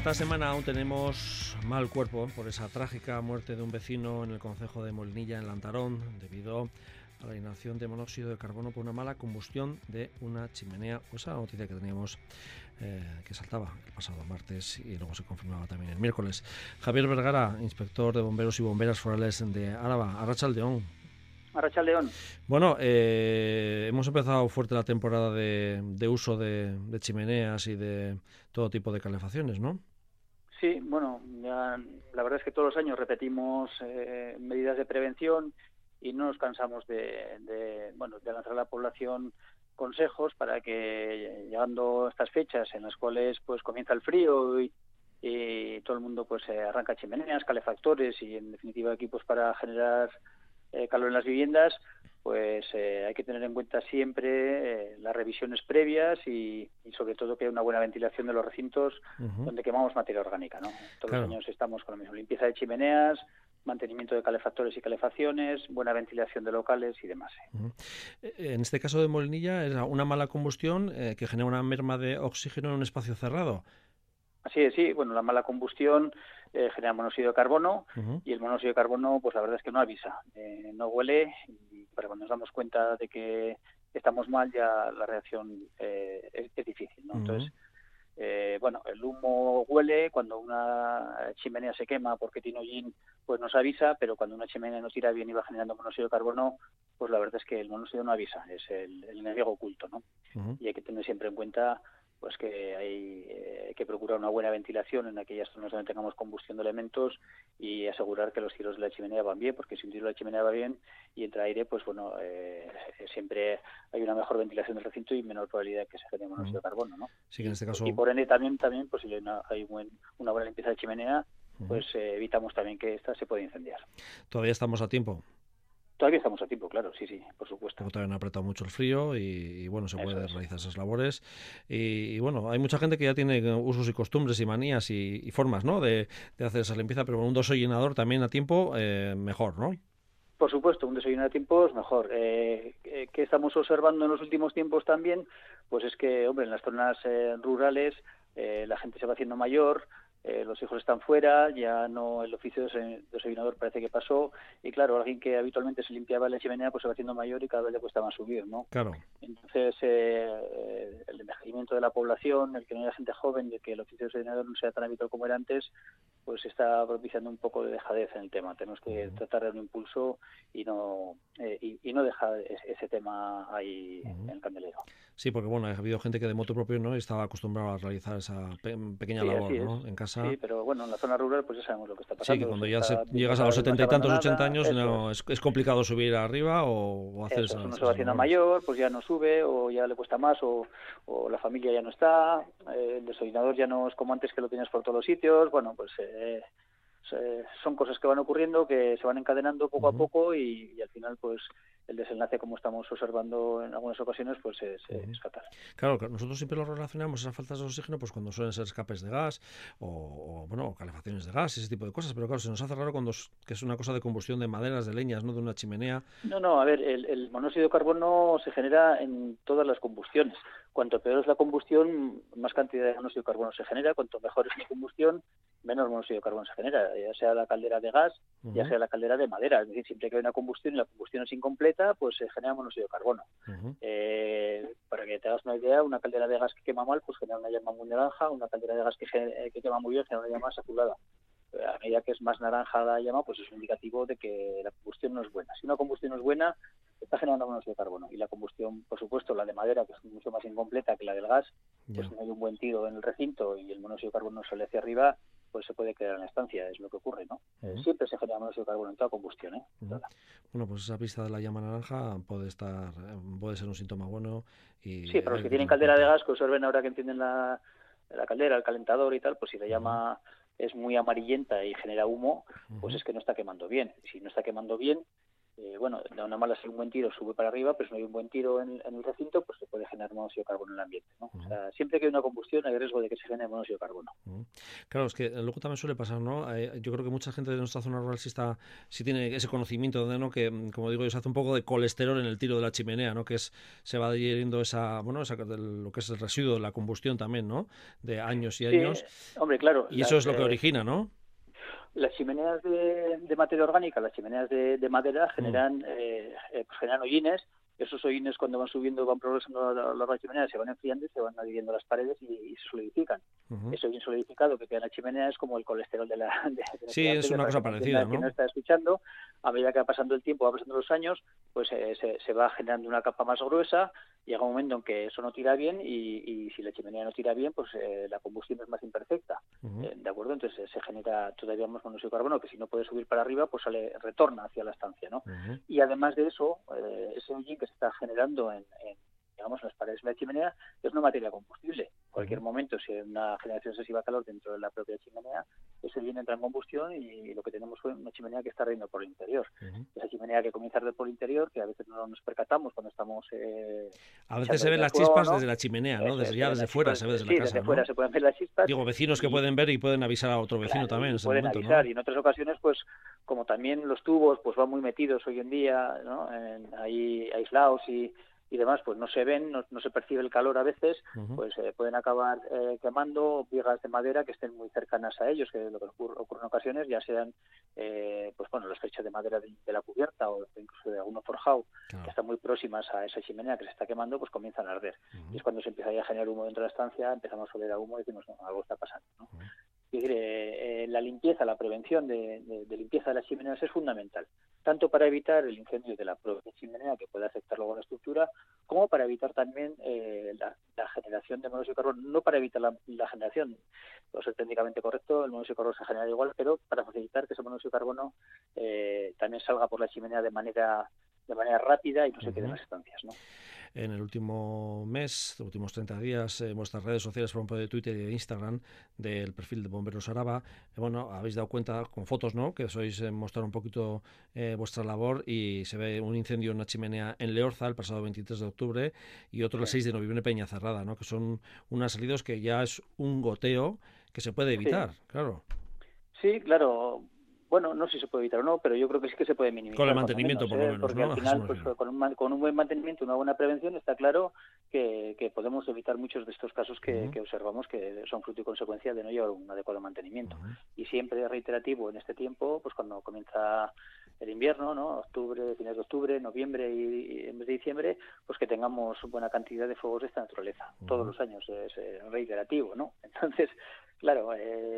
Esta semana aún tenemos mal cuerpo por esa trágica muerte de un vecino en el concejo de Molinilla, en Lantarón, debido a la inhalación de monóxido de carbono por una mala combustión de una chimenea. Pues esa noticia que teníamos que saltaba el pasado martes y luego se confirmaba también el miércoles. Javier Vergara, inspector de bomberos y bomberas forales de Álava. Arratsaldeon. Arratsaldeon. Bueno, hemos empezado fuerte la temporada de uso de chimeneas y de todo tipo de calefacciones, ¿no? Sí, bueno, ya, la verdad es que todos los años repetimos medidas de prevención y no nos cansamos de lanzar a la población consejos para que, llegando a estas fechas en las cuales pues comienza el frío y todo el mundo pues arranca chimeneas, calefactores y en definitiva equipos para generar calor en las viviendas, pues hay que tener en cuenta siempre las revisiones previas y sobre todo que haya una buena ventilación de los recintos donde quemamos materia orgánica, ¿no? Todos los años estamos con lo mismo: limpieza de chimeneas, mantenimiento de calefactores y calefacciones, buena ventilación de locales y demás. En este caso de Molinilla es una mala combustión que genera una merma de oxígeno en un espacio cerrado. Así es, sí. Bueno, la mala combustión genera monóxido de carbono y el monóxido de carbono, pues la verdad es que no avisa, no huele, y para cuando nos damos cuenta de que estamos mal ya la reacción es difícil, ¿no? Entonces, el humo huele, cuando una chimenea se quema porque tiene hollín, pues nos avisa, pero cuando una chimenea no tira bien y va generando monóxido de carbono, pues la verdad es que el monóxido no avisa, es el enemigo oculto, ¿no? Y hay que tener siempre en cuenta pues que hay que procurar una buena ventilación en aquellas zonas donde tengamos combustión de elementos y asegurar que los tiros de la chimenea van bien, porque si un tiro de la chimenea va bien y entra aire, pues bueno, siempre hay una mejor ventilación del recinto y menor probabilidad de que se genere monóxido de carbono, ¿no? Sí, que en este caso... Y por ende también pues si hay una buena limpieza de chimenea, pues evitamos también que esta se pueda incendiar. Todavía estamos a tiempo. Todavía estamos a tiempo, claro, sí, por supuesto. Porque todavía no ha apretado mucho el frío y bueno, se puede realizar esas labores. Y bueno, hay mucha gente que ya tiene usos y costumbres y manías y formas, ¿no?, de hacer esa limpieza, pero un desollinador también a tiempo, mejor, ¿no? Por supuesto, un desollinador a tiempo es mejor. ¿Qué estamos observando en los últimos tiempos también? Pues es que, hombre, en las zonas rurales la gente se va haciendo mayor, los hijos están fuera, ya no, el oficio de desollinador parece que pasó, y claro, alguien que habitualmente se limpiaba la chimenea pues se va haciendo mayor y cada vez le cuesta más subir, ¿no? Claro. Entonces, el envejecimiento de la población, el que no haya gente joven, de que el oficio de desollinador no sea tan habitual como era antes, pues está propiciando un poco de dejadez en el tema. Tenemos que tratar de un impulso y no dejar ese tema ahí en el candelero. Sí, porque bueno, ha habido gente que de motu propio no estaba acostumbrada a realizar esa pequeña labor, ¿no?, en casa. Sí, pero bueno, en la zona rural pues ya sabemos lo que está pasando. Sí, que cuando ya llegas a los 70 y tantos, 80 años, no, es complicado subir arriba o hacer esas uno se va haciendo mayor, pues ya no sube o ya le cuesta más o la familia ya no está, el desollinador ya no es como antes que lo tienes por todos los sitios. Bueno, pues son cosas que van ocurriendo, que se van encadenando poco a poco y al final pues el desenlace, como estamos observando en algunas ocasiones, pues es fatal. Claro, nosotros siempre lo relacionamos, esas faltas de oxígeno, pues cuando suelen ser escapes de gas o calefacciones de gas, ese tipo de cosas, pero claro, se nos hace raro cuando que es una cosa de combustión de maderas, de leñas, no de una chimenea. No, a ver, el monóxido de carbono se genera en todas las combustiones. Cuanto peor es la combustión, más cantidad de monóxido de carbono se genera. Cuanto mejor es la combustión, menos monóxido de carbono se genera, ya sea la caldera de gas, ya sea la caldera de madera. Es decir, siempre que hay una combustión y la combustión es incompleta, pues se genera monóxido de carbono. Para que te hagas una idea, una caldera de gas que quema mal, pues genera una llama muy naranja; una caldera de gas que quema muy bien genera una llama azulada. A medida que es más naranja la llama, pues es un indicativo de que la combustión no es buena. Si una combustión no es buena, está generando monóxido de carbono. Y la combustión, por supuesto, la de madera, que es mucho más incompleta que la del gas, pues si no hay un buen tiro en el recinto y el monóxido de carbono sale hacia arriba, pues se puede quedar en la estancia, es lo que ocurre, ¿no? Siempre se genera monóxido de carbono en toda combustión, ¿eh? Bueno, pues esa pista de la llama naranja puede ser un síntoma bueno. Y sí, para los que tienen caldera de gas, que observen ahora que encienden la caldera, el calentador y tal, pues si la llama es muy amarillenta y genera humo, pues es que no está quemando bien. Si no está quemando bien, bueno, de una mala si un buen tiro sube para arriba, pero si no hay un buen tiro en el recinto, pues se puede generar monóxido de carbono en el ambiente, ¿no? O sea, siempre que hay una combustión hay riesgo de que se genere monóxido de carbono. Claro, es que luego también suele pasar, ¿no? Yo creo que mucha gente de nuestra zona rural sí tiene ese conocimiento, ¿no? Que, como digo, se hace un poco de colesterol en el tiro de la chimenea, ¿no? Que se va adhiriendo lo que es el residuo de la combustión también, ¿no? De años y Sí, años. hombre, claro, Y eso es lo que origina, ¿no? las chimeneas de materia orgánica, las chimeneas de madera Mm. generan hollines. Esos hollines, cuando van subiendo, van progresando la chimenea, se van enfriando y se van adhiriendo a las paredes y se solidifican. Ujú. Ese hollín solidificado que queda en la chimenea es como el colesterol de la Sí, que es antes, una para cosa parecida, quien no ¿no? está escuchando. A medida que va pasando el tiempo, va pasando los años, pues se va generando una capa más gruesa. Llega un momento en que eso no tira bien y si la chimenea no tira bien, pues la combustión es más imperfecta. Ujú. ¿De acuerdo? Entonces se genera todavía más monóxido de carbono, que si no puede subir para arriba, pues retorna hacia la estancia, ¿no? Ujú. Y además de eso, ese hollín que se está generando digamos, en las paredes de la chimenea es una materia combustible. En cualquier Ujú. momento, si hay una generación excesiva de calor dentro de la propia chimenea, ese hollín entra en combustión y lo que tenemos es una chimenea que está ardiendo por el interior. Ujú. Esa chimenea que comienza a arder por el interior, que a veces no nos percatamos cuando estamos A veces echando se ven leña al las fuego, chispas ¿no? desde la chimenea, ¿no? Eso es, se Ya ven desde las fuera chispas, se ve desde la sí, desde casa, fuera ¿no? se pueden ver las chispas Digo, vecinos que y pueden ver y pueden avisar a otro vecino claro, también en y ese pueden momento, avisar. ¿no? Y en otras ocasiones, pues como también los tubos pues van muy metidos hoy en día, ¿no? Ahí aislados y demás, pues no se ven, no se percibe el calor a veces, Ujú. pues pueden acabar quemando vigas de madera que estén muy cercanas a ellos, que lo que ocurre en ocasiones, ya sean pues bueno, las fechas de madera de la cubierta o incluso de alguno forjado, que Claro. están muy próximas a esa chimenea que se está quemando, pues comienzan a arder. Y Ujú. es cuando se empieza ya a generar humo dentro de la estancia, empezamos a oler a humo y decimos, no, algo está pasando, ¿no? Ujú. Es decir, la limpieza, la prevención de limpieza de las chimeneas es fundamental, tanto para evitar el incendio de la propia chimenea que puede afectar luego a la estructura, como para evitar también la generación de monóxido de carbono, no para evitar la generación, puede ser técnicamente correcto, el monóxido de carbono se genera igual, pero para facilitar que ese monóxido de carbono también salga por la chimenea de manera rápida y no se quede en Ujú. las estancias, ¿no? En el último mes, los últimos 30 días, en vuestras redes sociales, por ejemplo, de Twitter y de Instagram, del perfil de Bomberos Araba, bueno, habéis dado cuenta con fotos, ¿no?, que sois mostrar un poquito vuestra labor y se ve un incendio en una chimenea en Leorza el pasado 23 de octubre y otro el Sí, 6 de noviembre en Peñacerrada, ¿no?, que son unas salidas que ya es un goteo que se puede sí, evitar, claro. sí, claro. Bueno, no sé si se puede evitar o no, pero yo creo que sí que se puede Con el minimizar, cuando mantenimiento, menos, por lo menos, porque al ¿no? A eso final, me pues refiero. con un buen mantenimiento, una buena prevención, está claro que podemos evitar muchos de estos casos Uh-huh. que observamos que son fruto y consecuencia de no llevar un adecuado mantenimiento. Uh-huh. Y siempre reiterativo en este tiempo, pues cuando comienza el invierno, ¿no? Octubre, finales de octubre, noviembre y en vez de diciembre, pues que tengamos buena cantidad de fuegos de esta naturaleza. Todos Uh-huh. los años es reiterativo, ¿no? Entonces, claro,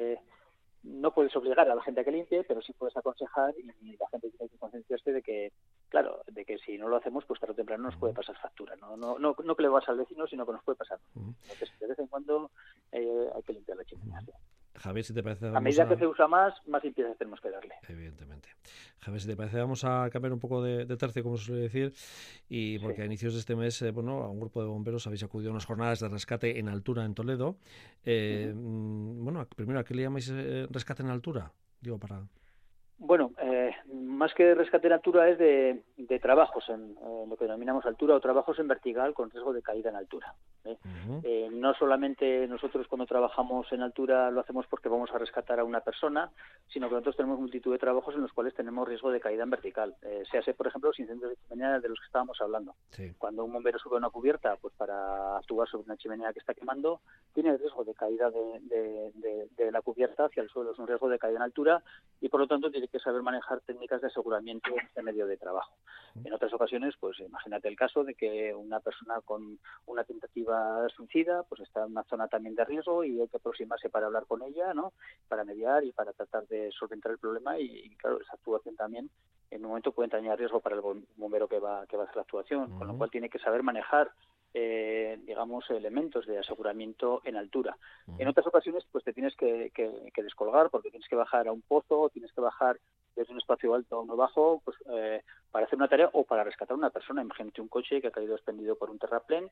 no puedes obligar a la gente a que limpie, pero sí puedes aconsejar y la gente tiene que concienciarse de que, claro, de que si no lo hacemos, pues tarde o temprano nos puede Uh-huh. pasar factura. No que le vas al vecino, sino que nos puede pasar. Uh-huh. Entonces, de vez en cuando hay que limpiar la chimenea. Uh-huh. Sí. Javier, si te parece, A vamos medida que a... se usa más limpieza tenemos que darle. Evidentemente. Javier, si te parece, vamos a cambiar un poco de tercio, como se suele decir, y Sí. porque a inicios de este mes, bueno, a un grupo de bomberos habéis acudido a unas jornadas de rescate en altura en Toledo. Uh-huh. Bueno, primero, ¿a qué le llamáis rescate en altura? Digo, para... Bueno, más que rescate en altura es de trabajos en lo que denominamos altura o trabajos en vertical con riesgo de caída en altura. ¿Eh? Uh-huh. No solamente nosotros cuando trabajamos en altura lo hacemos porque vamos a rescatar a una persona, sino que nosotros tenemos multitud de trabajos en los cuales tenemos riesgo de caída en vertical. Séase, por ejemplo, los incendios de chimenea de los que estábamos hablando. Sí. Cuando un bombero sube a una cubierta pues para actuar sobre una chimenea que está quemando, tiene el riesgo de caída de la cubierta hacia el suelo, es un riesgo de caída en altura y por lo tanto tiene que saber manejar técnicas de aseguramiento en este medio de trabajo. En otras ocasiones, pues imagínate el caso de que una persona con una tentativa suicida pues está en una zona también de riesgo y hay que aproximarse para hablar con ella, ¿no?, para mediar y para tratar de solventar el problema y claro, esa actuación también en un momento puede entrañar riesgo para el bombero que va a hacer la actuación, con lo Uh-huh. cual tiene que saber manejar digamos, elementos de aseguramiento en altura. En Uh-huh. otras ocasiones, pues te tienes que descolgar porque tienes que bajar a un pozo, tienes que bajar desde un espacio alto a uno bajo, pues para hacer una tarea o para rescatar a una persona. Imagínate un coche que ha caído desprendido por un terraplén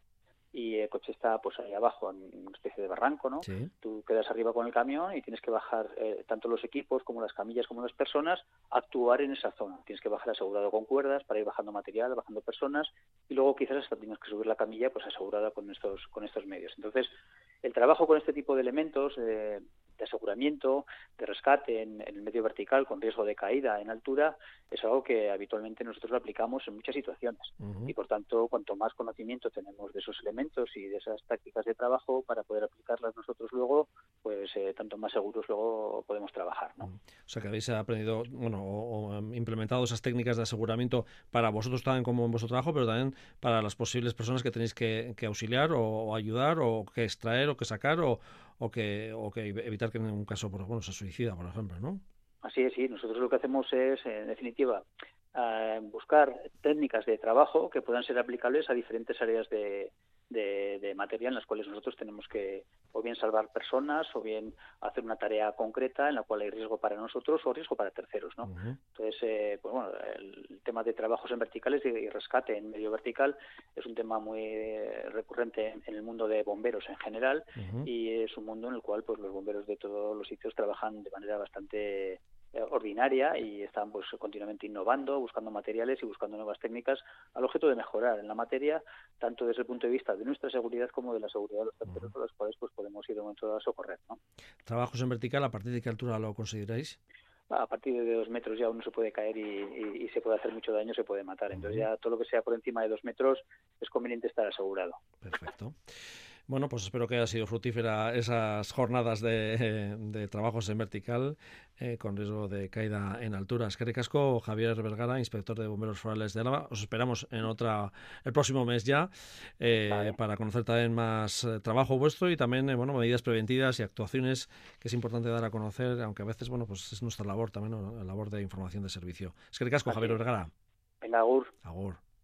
y el coche está pues ahí abajo en una especie de barranco, ¿no? Sí. Tú quedas arriba con el camión y tienes que bajar tanto los equipos como las camillas como las personas a actuar en esa zona. Tienes que bajar asegurado con cuerdas para ir bajando material, bajando personas y luego quizás hasta tienes que subir la camilla pues asegurada con estos medios. Entonces, el trabajo con este tipo de elementos de aseguramiento, de rescate en el medio vertical con riesgo de caída en altura, es algo que habitualmente nosotros lo aplicamos en muchas situaciones. Y por tanto, cuanto más conocimiento tenemos de esos elementos y de esas tácticas de trabajo para poder aplicarlas nosotros luego, pues tanto más seguros luego podemos trabajar, ¿no? O sea, que habéis aprendido, bueno, o implementado esas técnicas de aseguramiento para vosotros también como en vuestro trabajo, pero también para las posibles personas que tenéis que auxiliar o ayudar o que extraer o que sacar o que evitar que en un caso, pues, bueno, se suicida, por ejemplo, ¿no? Así es, sí. Nosotros lo que hacemos es, en definitiva, buscar técnicas de trabajo que puedan ser aplicables a diferentes áreas de materia en las cuales nosotros tenemos que o bien salvar personas o bien hacer una tarea concreta en la cual hay riesgo para nosotros o riesgo para terceros, ¿no? Entonces, pues bueno, el tema de trabajos en verticales y rescate en medio vertical es un tema muy recurrente en el mundo de bomberos en general y es un mundo en el cual pues los bomberos de todos los sitios trabajan de manera bastante ordinaria y están pues continuamente innovando, buscando materiales y buscando nuevas técnicas al objeto de mejorar en la materia, tanto desde el punto de vista de nuestra seguridad como de la seguridad de los terceros, con los cuales pues podemos ir de momento dado a socorrer, ¿no? Trabajos en vertical, ¿a partir de qué altura lo consideráis? A partir de 2 metros ya uno se puede caer y se puede hacer mucho daño, se puede matar. Entonces ya todo lo que sea por encima de 2 metros es conveniente estar asegurado. Perfecto. Bueno, pues espero que haya sido fructífera esas jornadas de trabajos en vertical con riesgo de caída en altura. Eskerrik asko, Javier Vergara, inspector de Bomberos Forales de Álava. Os esperamos el próximo mes ya Vale. para conocer también más trabajo vuestro y también bueno, medidas preventivas y actuaciones que es importante dar a conocer, aunque a veces bueno, pues es nuestra labor también, ¿no? La labor de información de servicio. Eskerrik asko, Javier Vergara. Venga, Agur. Agur.